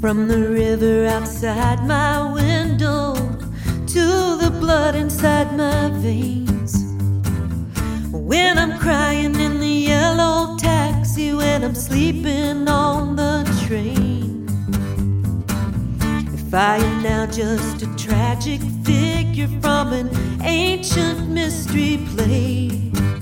From the river outside my window to the blood inside my veins. When I'm crying in the yellow taxi, when I'm sleeping on the train. If I am now just a tragic figure from an ancient mystery play,